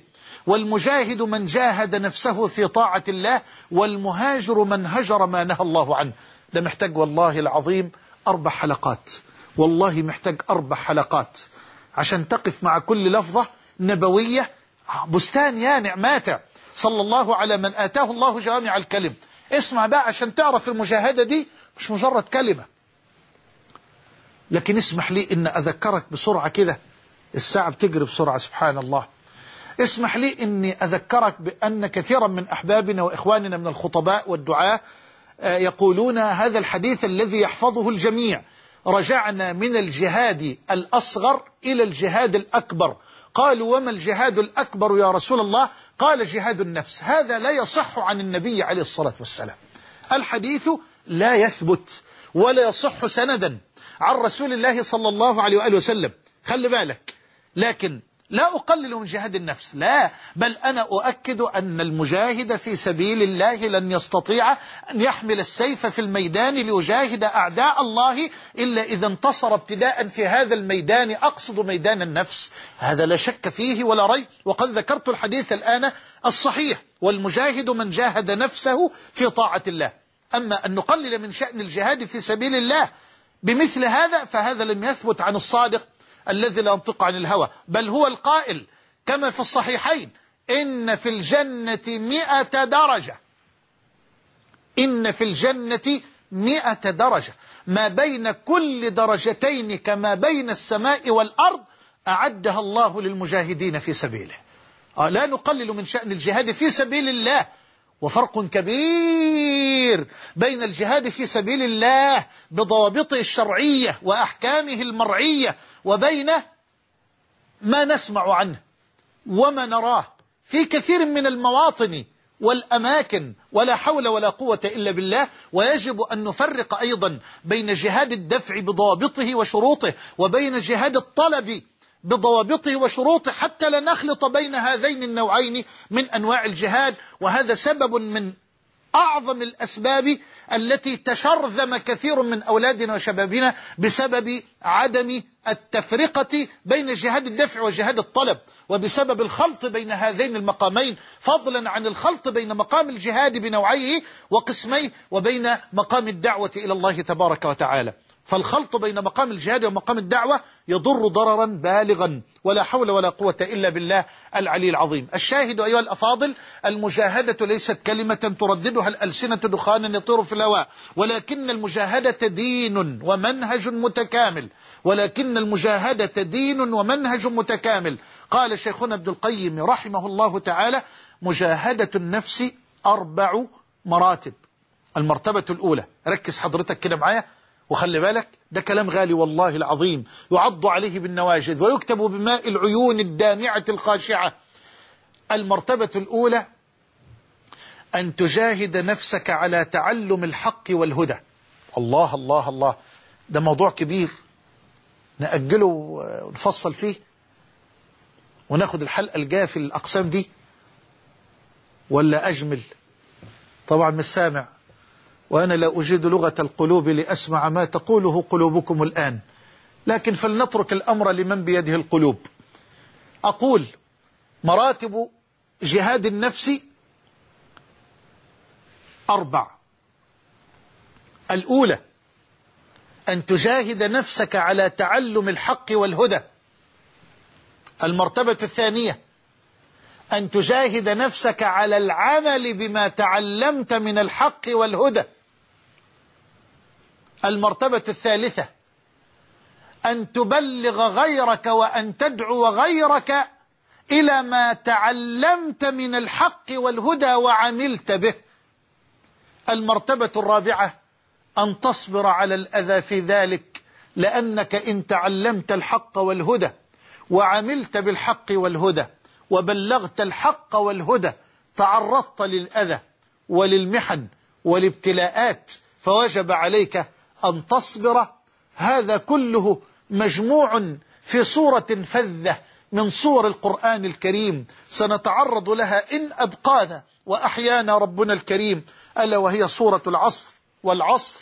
والمجاهد من جاهد نفسه في طاعة الله، والمهاجر من هجر ما نهى الله عنه. ده محتاج والله العظيم أربع حلقات، والله محتاج أربع حلقات عشان تقف مع كل لفظة نبوية. بستان يانع ماتع، صلى الله على من آتاه الله جوامع الكلم. اسمع بقى عشان تعرف المجاهدة دي مش مجرد كلمة. لكن اسمح لي إن أذكرك بسرعة كده، الساعة بتجري بسرعة سبحان الله. اسمح لي إني أذكرك بأن كثيرا من أحبابنا وإخواننا من الخطباء والدعاة يقولون هذا الحديث الذي يحفظه الجميع: رجعنا من الجهاد الأصغر إلى الجهاد الأكبر. قالوا: وما الجهاد الأكبر يا رسول الله؟ قال: جهاد النفس. هذا لا يصح عن النبي عليه الصلاة والسلام. الحديث لا يثبت ولا يصح سندا عن رسول الله صلى الله عليه وآله وسلم. خلي بالك، لكن لا أقلل من جهاد النفس، لا، بل أنا أؤكد أن المجاهد في سبيل الله لن يستطيع أن يحمل السيف في الميدان ليجاهد أعداء الله إلا إذا انتصر ابتداء في هذا الميدان، أقصد ميدان النفس. هذا لا شك فيه ولا ريب، وقد ذكرت الحديث الآن الصحيح: والمجاهد من جاهد نفسه في طاعة الله. أما أن نقلل من شأن الجهاد في سبيل الله بمثل هذا فهذا لم يثبت عن الصادق الذي لا ينطق عن الهوى، بل هو القائل كما في الصحيحين: إن في الجنة مئة درجة، إن في الجنة مئة درجة، ما بين كل درجتين كما بين السماء والأرض أعدها الله للمجاهدين في سبيله. آه لا نقلل من شأن الجهاد في سبيل الله، وفرق كبير بين الجهاد في سبيل الله بضوابطه الشرعية وأحكامه المرعية وبين ما نسمع عنه وما نراه في كثير من المواطن والأماكن، ولا حول ولا قوة إلا بالله. ويجب أن نفرق أيضا بين جهاد الدفع بضوابطه وشروطه وبين جهاد الطلب بضوابطه وشروطه، حتى لا نخلط بين هذين النوعين من أنواع الجهاد. وهذا سبب من أعظم الأسباب التي تشرذم كثير من أولادنا وشبابنا بسبب عدم التفرقة بين جهاد الدفع وجهاد الطلب، وبسبب الخلط بين هذين المقامين، فضلا عن الخلط بين مقام الجهاد بنوعيه وقسميه وبين مقام الدعوة إلى الله تبارك وتعالى. فالخلط بين مقام الجهاد ومقام الدعوة يضر ضررا بالغا، ولا حول ولا قوة إلا بالله العلي العظيم. الشاهد أيها الأفاضل: المجاهدة ليست كلمة ترددها الألسنة دخانا يطير في الهواء، ولكن المجاهدة دين ومنهج متكامل، ولكن المجاهدة دين ومنهج متكامل. قال شيخنا ابن القيم رحمه الله تعالى: مجاهدة النفس أربع مراتب. المرتبة الأولى، ركز حضرتك كده معايا وخلي بالك، ده كلام غالي والله العظيم، يعض عليه بالنواجذ ويكتب بماء العيون الدامعة الخاشعة. المرتبة الأولى: أن تجاهد نفسك على تعلم الحق والهدى. الله الله الله، ده موضوع كبير نأجله ونفصل فيه وناخد الحلقة الجاية في الأقسام دي، ولا أجمل؟ طبعا مش سامع، وأنا لا أجيد لغة القلوب لأسمع ما تقوله قلوبكم الآن، لكن فلنترك الأمر لمن بيده القلوب. أقول: مراتب جهاد النفس أربع. الأولى: أن تجاهد نفسك على تعلم الحق والهدى. المرتبة الثانية: أن تجاهد نفسك على العمل بما تعلمت من الحق والهدى. المرتبة الثالثة: أن تبلغ غيرك وأن تدعو غيرك إلى ما تعلمت من الحق والهدى وعملت به. المرتبة الرابعة: أن تصبر على الأذى في ذلك، لأنك إن تعلمت الحق والهدى وعملت بالحق والهدى وبلغت الحق والهدى تعرضت للأذى وللمحن والابتلاءات، فوجب عليك أن تصبر. هذا كله مجموع في سورة فذة من سور القرآن الكريم سنتعرض لها إن أبقانا وأحيانا ربنا الكريم، ألا وهي سورة العصر. والعصر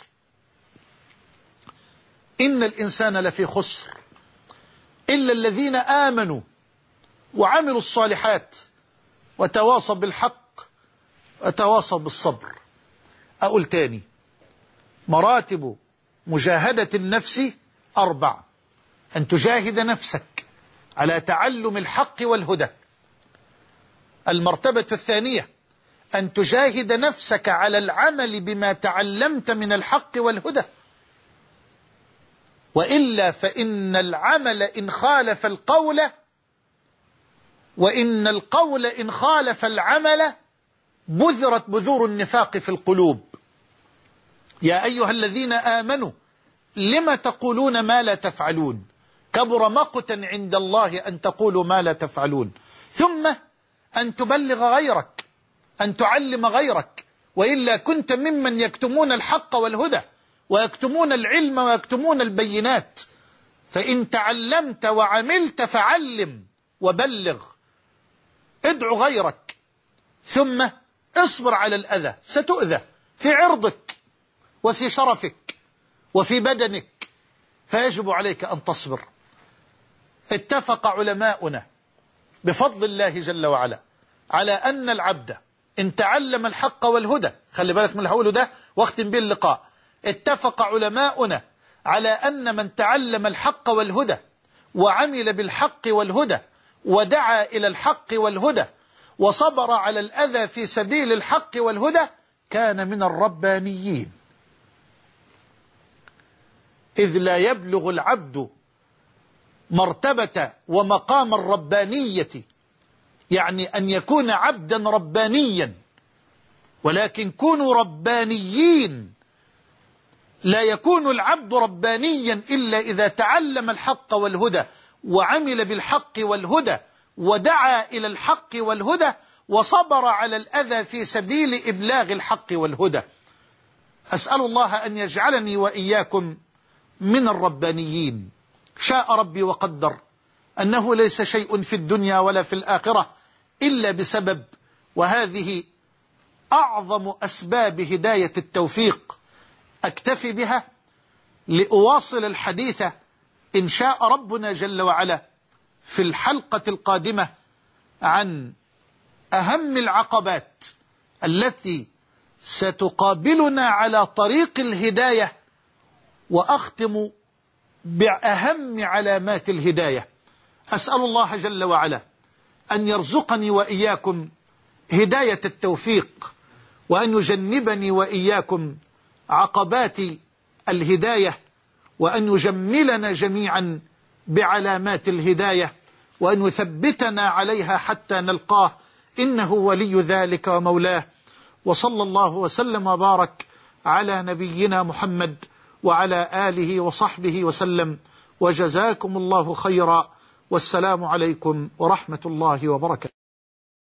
إن الإنسان لفي خسر إلا الذين آمنوا وعملوا الصالحات وتواصوا بالحق وتواصوا بالصبر. أقول تاني، مراتب مجاهدة النفس أربع: أن تجاهد نفسك على تعلم الحق والهدى. المرتبة الثانية أن تجاهد نفسك على العمل بما تعلمت من الحق والهدى، وإلا فإن العمل إن خالف القول وإن القول إن خالف العمل بذرت بذور النفاق في القلوب. يا أيها الذين آمنوا لم تقولون ما لا تفعلون كبر مقتا عند الله أن تقولوا ما لا تفعلون. ثم أن تبلغ غيرك، أن تعلم غيرك، وإلا كنت ممن يكتمون الحق والهدى ويكتمون العلم ويكتمون البينات. فإن تعلمت وعملت فعلم وبلغ، ادعو غيرك، ثم اصبر على الأذى، ستؤذى في عرضك وفي شرفك وفي بدنك، فيجب عليك أن تصبر. اتفق علماؤنا بفضل الله جل وعلا على أن العبد إن تعلم الحق والهدى، خلي بالك من الحول ده واختم به اللقاء، اتفق علماؤنا على أن من تعلم الحق والهدى وعمل بالحق والهدى ودعا إلى الحق والهدى وصبر على الأذى في سبيل الحق والهدى كان من الربانيين. إذ لا يبلغ العبد مرتبة ومقام الربانية، يعني أن يكون عبدا ربانيا، ولكن كونوا ربانيين. لا يكون العبد ربانيا إلا إذا تعلم الحق والهدى وعمل بالحق والهدى ودعا إلى الحق والهدى وصبر على الأذى في سبيل إبلاغ الحق والهدى. أسأل الله أن يجعلني وإياكم من الربانيين. شاء ربي وقدر أنه ليس شيء في الدنيا ولا في الآخرة إلا بسبب، وهذه أعظم أسباب هداية التوفيق. أكتفي بها لأواصل الحديث إن شاء ربنا جل وعلا في الحلقة القادمة عن أهم العقبات التي ستقابلنا على طريق الهداية، وأختم بأهم علامات الهداية. أسأل الله جل وعلا أن يرزقني وإياكم هداية التوفيق، وأن يجنبني وإياكم عقبات الهداية، وأن يجملنا جميعا بعلامات الهداية، وأن يثبتنا عليها حتى نلقاه، إنه ولي ذلك ومولاه. وصلى الله وسلم وبارك على نبينا محمد وعلى آله وصحبه وسلم، وجزاكم الله خيرا، والسلام عليكم ورحمة الله وبركاته.